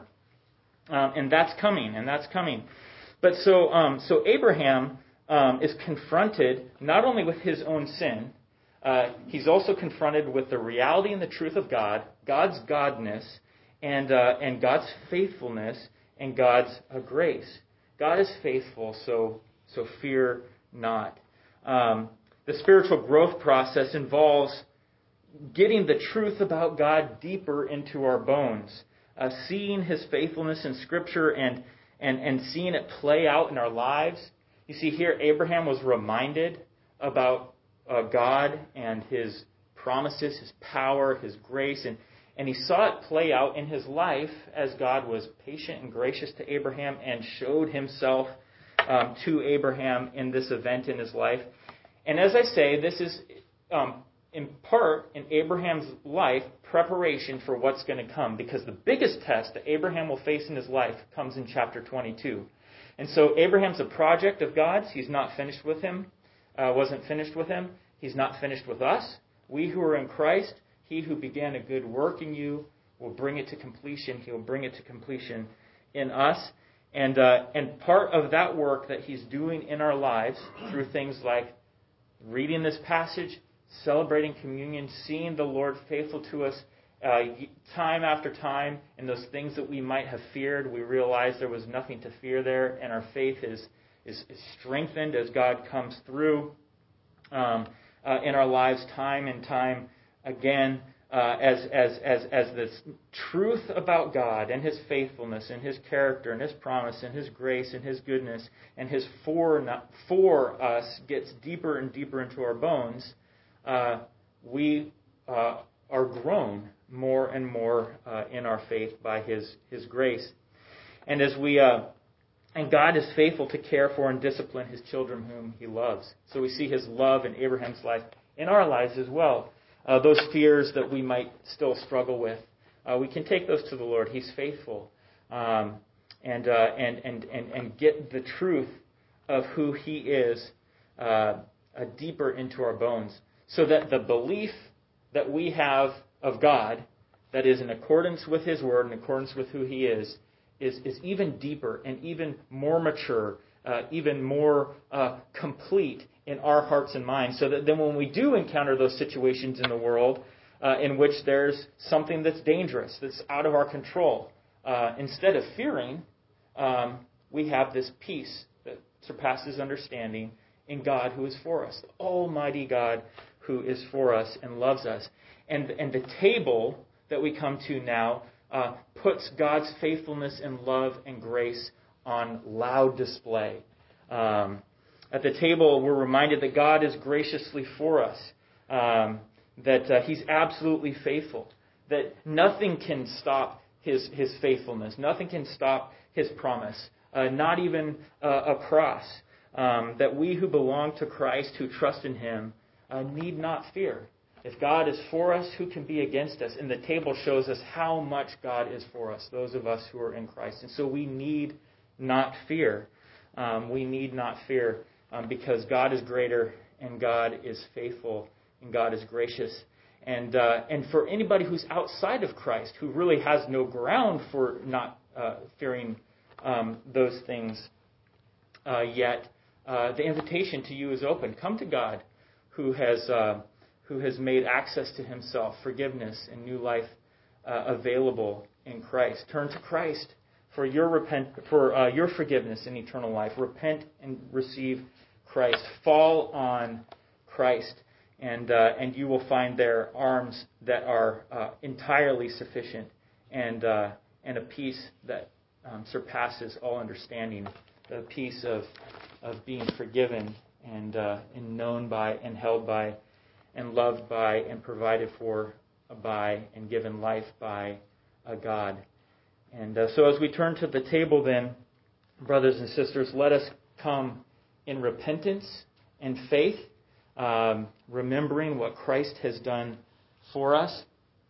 Um, and that's coming, and that's coming. But so um, so Abraham um, is confronted not only with his own sin, uh, he's also confronted with the reality and the truth of God, God's godness, and uh, and God's faithfulness, and God's uh, grace. God is faithful, so so fear not. Um, the spiritual growth process involves getting the truth about God deeper into our bones. Uh, seeing his faithfulness in Scripture and, and, and seeing it play out in our lives. You see here, Abraham was reminded about uh, God and his promises, his power, his grace, and, and he saw it play out in his life as God was patient and gracious to Abraham and showed himself um, to Abraham in this event in his life. And as I say, this is um, in part in Abraham's life preparation for what's going to come, because the biggest test that Abraham will face in his life comes in chapter twenty-two. And so Abraham's a project of God's. He's not finished with him, uh, wasn't finished with him. He's not finished with us. We who are in Christ, he who began a good work in you will bring it to completion. He will bring it to completion in us. And uh, and part of that work that he's doing in our lives through things like reading this passage, celebrating communion, seeing the Lord faithful to us uh, time after time, and those things that we might have feared, we realize there was nothing to fear there, and our faith is is, is strengthened as God comes through um, uh, in our lives time and time again, uh, as as as as this truth about God and His faithfulness and His character and His promise and His grace and His goodness and His for for us gets deeper and deeper into our bones. Uh, we uh, are grown more and more uh, in our faith by His His grace, and as we uh, and God is faithful to care for and discipline His children whom He loves. So we see His love in Abraham's life in our lives as well. Uh, those fears that we might still struggle with, uh, we can take those to the Lord. He's faithful, um, and, uh, and and and and get the truth of who He is uh, uh, deeper into our bones, so that the belief that we have of God, that is in accordance with His Word, in accordance with who He is, is, is even deeper and even more mature, uh, even more uh, complete in our hearts and minds, so that then when we do encounter those situations in the world uh, in which there's something that's dangerous, that's out of our control, uh, instead of fearing, um, we have this peace that surpasses understanding in God who is for us, the Almighty God who is for us and loves us. And, and the table that we come to now uh, puts God's faithfulness and love and grace on loud display. Um, at the table, we're reminded that God is graciously for us, um, that uh, He's absolutely faithful, that nothing can stop His, his faithfulness, nothing can stop His promise, uh, not even uh, a cross, um, that we who belong to Christ, who trust in Him, uh, need not fear. If God is for us, who can be against us? And the table shows us how much God is for us, those of us who are in Christ. And so we need not fear. Um, we need not fear um, because God is greater and God is faithful and God is gracious. And uh, and for anybody who's outside of Christ, who really has no ground for not uh, fearing um, those things uh, yet, uh, the invitation to you is open. Come to God, who has uh, who has made access to Himself, forgiveness, and new life uh, available in Christ. Turn to Christ for your repent for uh, your forgiveness and eternal life. Repent and receive Christ. Fall on Christ, and uh, and you will find there arms that are uh, entirely sufficient, and uh, and a peace that um, surpasses all understanding. The peace of of being forgiven and uh, and known by and held by and loved by and provided for by and given life by a God. And uh, so as we turn to the table then, brothers and sisters, let us come in repentance and faith, um, remembering what Christ has done for us,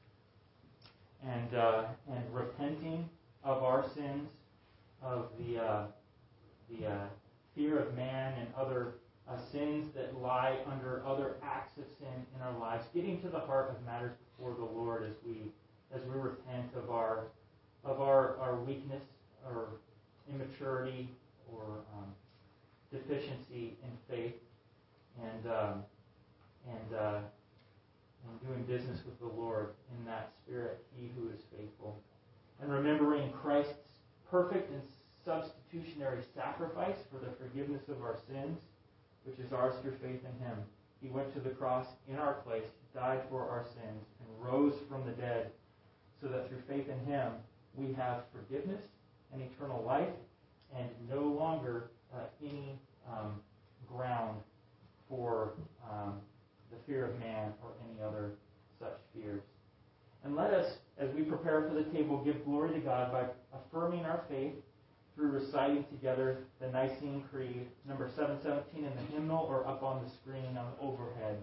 and uh, and repenting of our sins, of the uh, the uh, fear of man and other Uh, sins that lie under other acts of sin in our lives, getting to the heart of matters before the Lord as we as we repent of our of our, our weakness or immaturity or um, deficiency in faith, and um, and uh, and doing business with the Lord in that spirit, He who is faithful, and remembering Christ's perfect and substitutionary sacrifice for the forgiveness of our sins, which is ours through faith in Him. He went to the cross in our place, died for our sins, and rose from the dead, so that through faith in Him we have forgiveness and eternal life, and no longer uh, any um, ground for um, the fear of man or any other such fears. And let us, as we prepare for the table, give glory to God by affirming our faith through reciting together the Nicene Creed, number seven seventeen in the hymnal or up on the screen on overhead.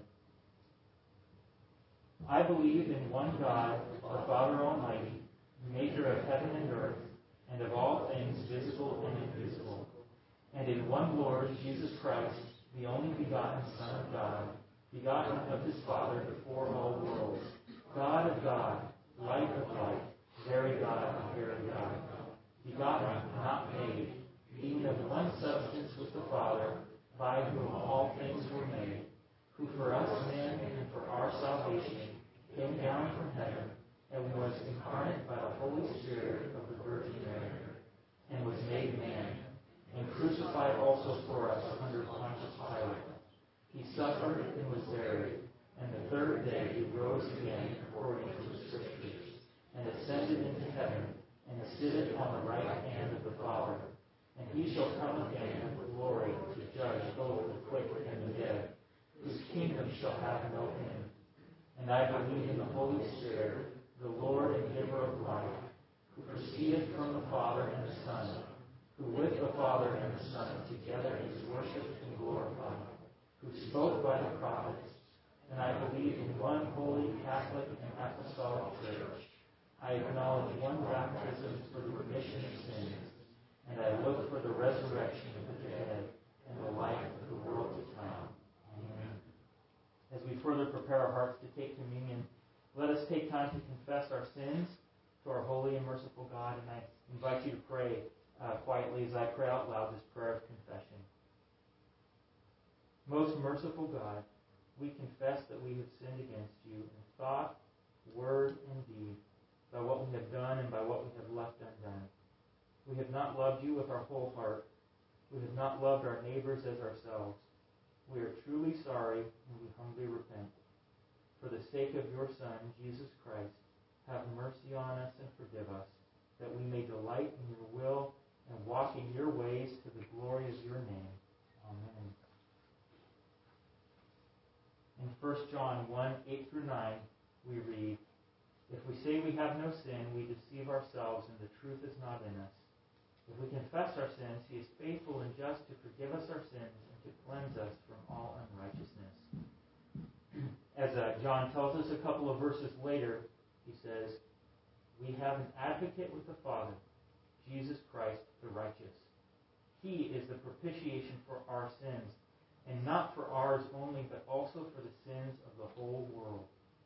I believe in one God, the Father Almighty, maker of heaven and earth, and of all things visible and invisible, and in one Lord, Jesus Christ, the only begotten Son of God, begotten of His Father before all worlds, God of God, light of light, very God of very God, begotten, not made, being of one substance with the Father, by whom all things were made, who for us men and for our salvation came down from heaven, and was incarnate by the Holy Spirit of the Virgin Mary, and was made man, and crucified also for us under Pontius Pilate. He suffered and was buried, and the third day He rose again according to the Scriptures, and ascended into heaven, and sitteth on the right hand of the Father. And He shall come again with glory to judge both the quick and the dead, whose kingdom shall have no end. And I believe in the Holy Spirit, the Lord and giver of life, who proceedeth from the Father and the Son, who with the Father and the Son together is worshipped and glorified, who spoke by the prophets. And I believe in one holy, Catholic, and apostolic church. I acknowledge one baptism for the remission of sins, and I look for the resurrection of the dead and the life of the world to come. Amen. As we further prepare our hearts to take communion, let us take time to confess our sins to our holy and merciful God, and I invite you to pray uh, quietly as I pray out loud this prayer of confession. Most merciful God, we confess that we have sinned against you in thought, word, and deed, by what we have done and by what we have left undone. We have not loved you with our whole heart. We have not loved our neighbors as ourselves. We are truly sorry, and we humbly repent. For the sake of your Son, Jesus Christ, have mercy on us and forgive us, that we may delight in your will and walk in your ways to the glory of your name. Amen. In First John one, eight through nine, we read, "If we say we have no sin, we deceive ourselves and the truth is not in us. If we confess our sins, he is faithful and just to forgive us our sins and to cleanse us from all unrighteousness." As uh, John tells us a couple of verses later, he says, "We have an advocate with the Father, Jesus Christ the righteous. He is the propitiation for our sins, and not for ours only, but also for the sins of the whole world."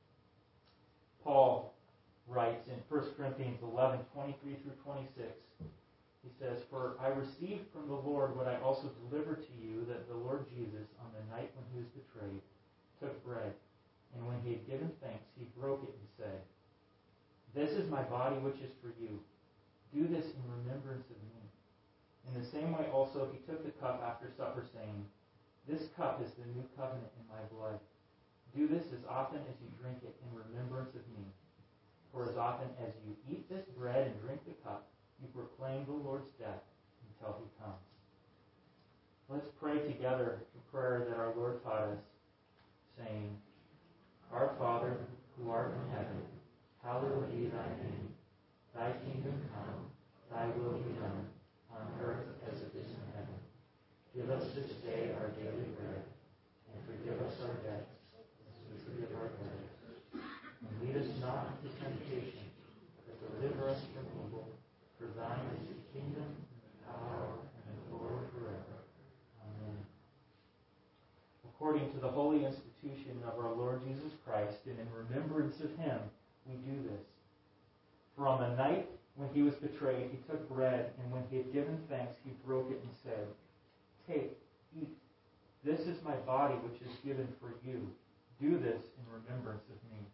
Paul writes in First Corinthians eleven, twenty-three through twenty-six, he says, "For I received from the Lord what I also delivered to you, that the Lord Jesus, on the night when he was betrayed, took bread, and when he had given thanks, he broke it and said, 'This is my body which is for you. Do this in remembrance of me.' In the same way also he took the cup after supper, saying, 'This cup is the new covenant in my blood. Do this as often as you drink it in remembrance of me. For as often as you eat this bread and drink the cup, you proclaim the Lord's death until he comes.'" Let's pray together the prayer that our Lord taught us, saying, "Our Father, who art in heaven, hallowed be thy name. Thy kingdom come, thy will be done, on earth as it is in heaven. Give us this day our daily bread, and forgive us our debts, as we forgive our debtors. And lead us not into temptation, but deliver us from evil. For thine is the kingdom, and the power, and the glory forever. Amen." According to the holy institution of our Lord Jesus Christ, and in remembrance of him, we do this. For on the night when he was betrayed, he took bread, and when he had given thanks, he broke it and said, "Take, eat. This is my body which is given for you. Do this in remembrance of me."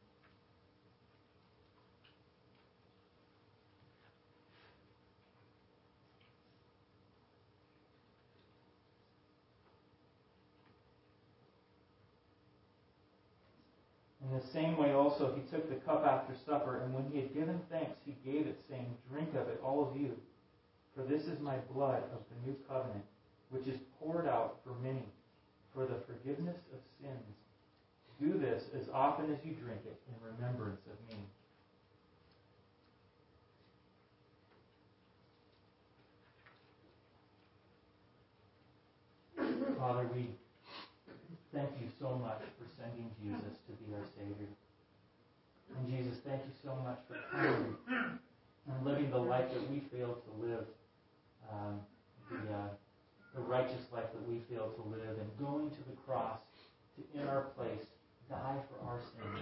In the same way also he took the cup after supper, and when he had given thanks, he gave it, saying, "Drink of it, all of you. For this is my blood of the new covenant, which is poured out for many, for the forgiveness of sins. Do this as often as you drink it in remembrance of me." Father, we thank you so much for sending Jesus to be our Savior. And Jesus, thank you so much for coming and living the life that we fail to live, um, the, uh, the righteous life that we fail to live, and going to the cross to, in our place, die for our sins,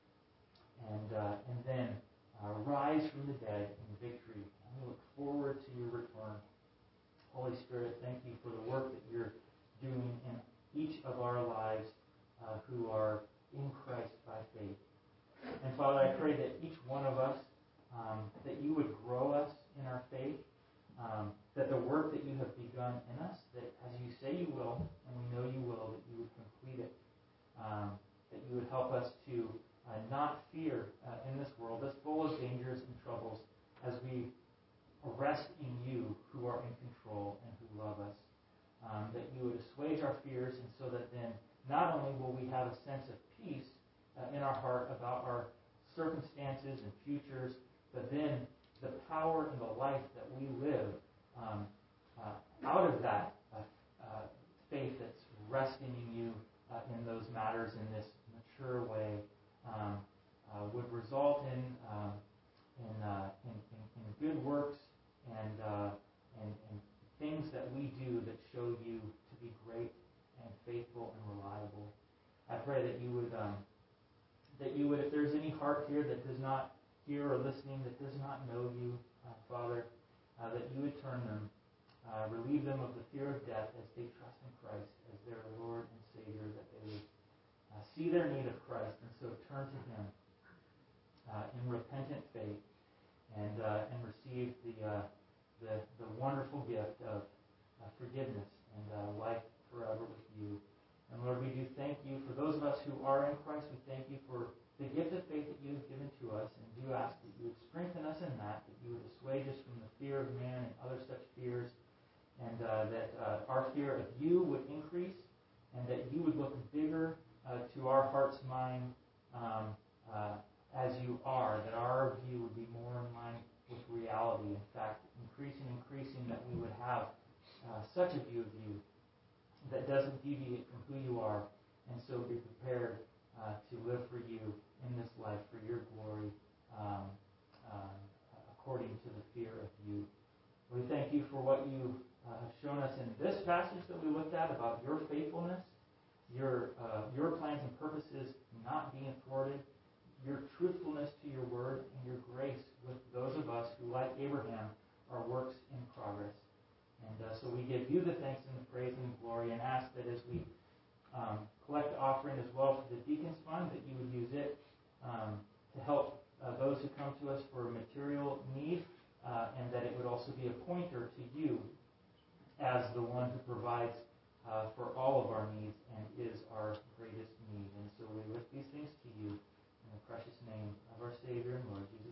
and uh, and then uh, rise from the dead in victory. And we look forward to your return. Holy Spirit, thank you for the work that you're doing in each of our lives uh, who are in Christ by faith. And Father, I pray that each one of us, um, that you would grow us in our faith, um, that the work that you have begun in us, that as you say you will, and we know you will, that you would complete it, um, that you would help us to uh, not fear uh, in this world that's full of dangers and troubles, as we rest in you who are in control and who love us. Um, that you would assuage our fears, and so that then not only will we have a sense of peace uh, in our heart about our circumstances and futures, but then the power and the life that we live um, uh, out of that uh, uh, faith that's resting in you uh, in those matters in this mature way um, uh, would result in um, in, uh, in, in in good works and uh, and, and things that we do that show you to be great and faithful and reliable. I pray that you would, um, that you would, if there's any heart here that does not hear or listening, that does not know you, uh, Father, uh, that you would turn them, uh, relieve them of the fear of death as they trust in Christ as their Lord and Savior, that they would uh, see their need of Christ and so turn to Him uh, in repentant faith and uh, and receive the uh, The, the wonderful gift of uh, forgiveness and uh, life forever with you. And Lord, we do thank you for those of us who are in Christ. We thank you for the gift of faith that you have given to us, and do ask that you would strengthen us in that, that you would assuage us from the fear of man and other such fears, and uh, that uh, our fear of you would increase, and that you would look bigger uh, to our heart's mind um, reality. In fact, increasing, increasing that we would have uh, such a view of you that doesn't deviate from who you are, and so be prepared uh, to live for you in this life, for your glory, um, um, according to the fear of you. We thank you for what you uh, have shown us in this passage that we looked at about your faithfulness, your uh, your plans and purposes not being thwarted, your truthfulness to your word, and your grace with those of us who, like Abraham, are works in progress. And uh, so we give you the thanks and the praise and the glory, and ask that as we um, collect the offering as well for the Deacons Fund, that you would use it um, to help uh, those who come to us for material need, uh, and that it would also be a pointer to you as the one who provides uh, for all of our needs and is our greatest need. And so we lift these things to you in the precious name of our Savior and Lord Jesus.